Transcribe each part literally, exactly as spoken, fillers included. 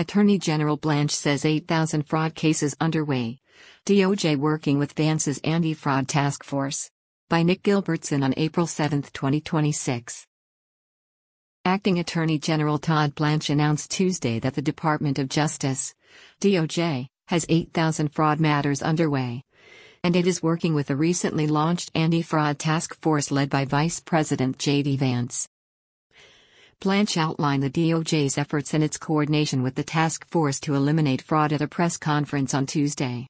Attorney General Blanche says eight thousand fraud cases underway. D O J working with Vance's anti-fraud task force. By Nick Gilbertson on April seventh, twenty twenty-six. Acting Attorney General Todd Blanche announced Tuesday that the Department of Justice, D O J, has eight thousand fraud matters underway, and it is working with a recently launched anti-fraud task force led by Vice President J D Vance. Blanche outlined the D O J's efforts and its coordination with the task force to eliminate fraud at a press conference on Tuesday.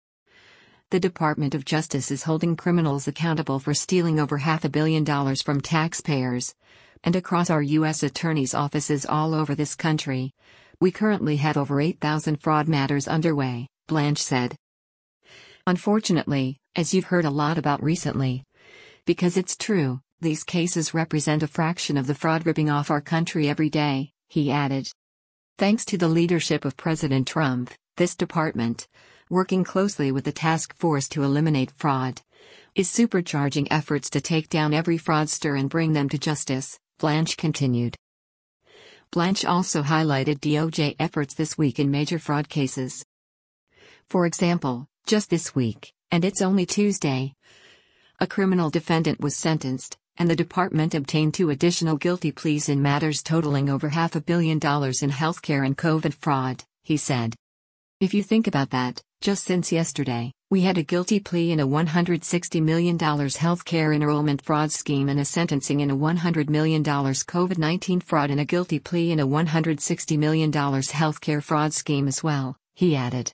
The Department of Justice is holding criminals accountable for stealing over half a billion dollars from taxpayers, and across our U S attorneys' offices all over this country, we currently have over eight thousand fraud matters underway, Blanche said. Unfortunately, as you've heard a lot about recently, because it's true, these cases represent a fraction of the fraud ripping off our country every day, he added. Thanks to the leadership of President Trump, this department, working closely with the task force to eliminate fraud, is supercharging efforts to take down every fraudster and bring them to justice, Blanche continued. Blanche also highlighted D O J efforts this week in major fraud cases. For example, just this week, and it's only Tuesday, a criminal defendant was sentenced, and the department obtained two additional guilty pleas in matters totaling over half a billion dollars in healthcare and COVID fraud, he said. If you think about that, just since yesterday, we had a guilty plea in a one hundred sixty million dollars healthcare enrollment fraud scheme and a sentencing in a one hundred million dollars COVID nineteen fraud and a guilty plea in a one hundred sixty million dollars healthcare fraud scheme as well, he added.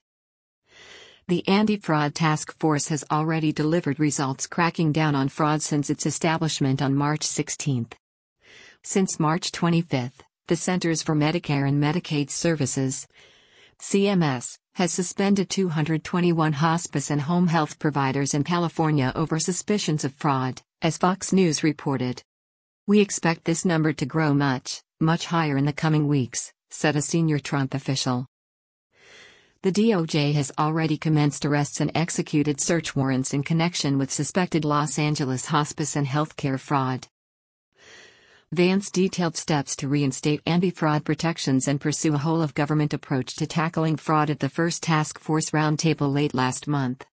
The Anti-Fraud Task Force has already delivered results cracking down on fraud since its establishment on March sixteenth. Since March twenty-fifth, the Centers for Medicare and Medicaid Services, C M S, has suspended two hundred twenty-one hospice and home health providers in California over suspicions of fraud, as Fox News reported. We expect this number to grow much, much higher in the coming weeks, said a senior Trump official. The D O J has already commenced arrests and executed search warrants in connection with suspected Los Angeles hospice and healthcare fraud. Vance detailed steps to reinstate anti-fraud protections and pursue a whole-of-government approach to tackling fraud at the first task force roundtable late last month.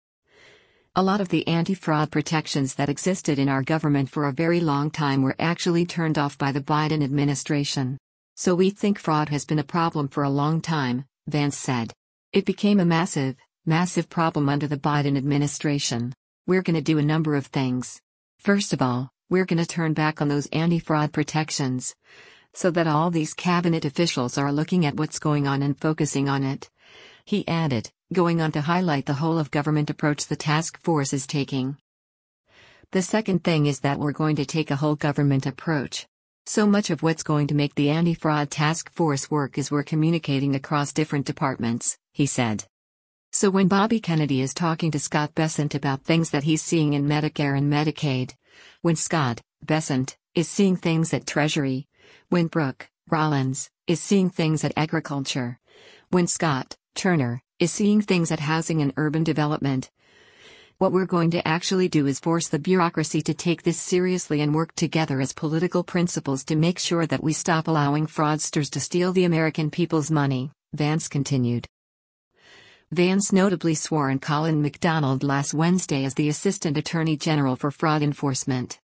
A lot of the anti-fraud protections that existed in our government for a very long time were actually turned off by the Biden administration. So we think fraud has been a problem for a long time, Vance said. It became a massive, massive problem under the Biden administration. We're going to do a number of things. First of all, we're going to turn back on those anti-fraud protections, so that all these cabinet officials are looking at what's going on and focusing on it, he added, going on to highlight the whole-of-government approach the task force is taking. The second thing is that we're going to take a whole-government approach. So much of what's going to make the anti-fraud task force work is we're communicating across different departments, he said. So when Bobby Kennedy is talking to Scott Bessent about things that he's seeing in Medicare and Medicaid, when Scott Bessent is seeing things at Treasury, when Brooke Rollins is seeing things at Agriculture, when Scott Turner is seeing things at Housing and Urban Development, what we're going to actually do is force the bureaucracy to take this seriously and work together as political principles to make sure that we stop allowing fraudsters to steal the American people's money, Vance continued. Vance notably swore in Colin McDonald last Wednesday as the Assistant Attorney General for Fraud Enforcement.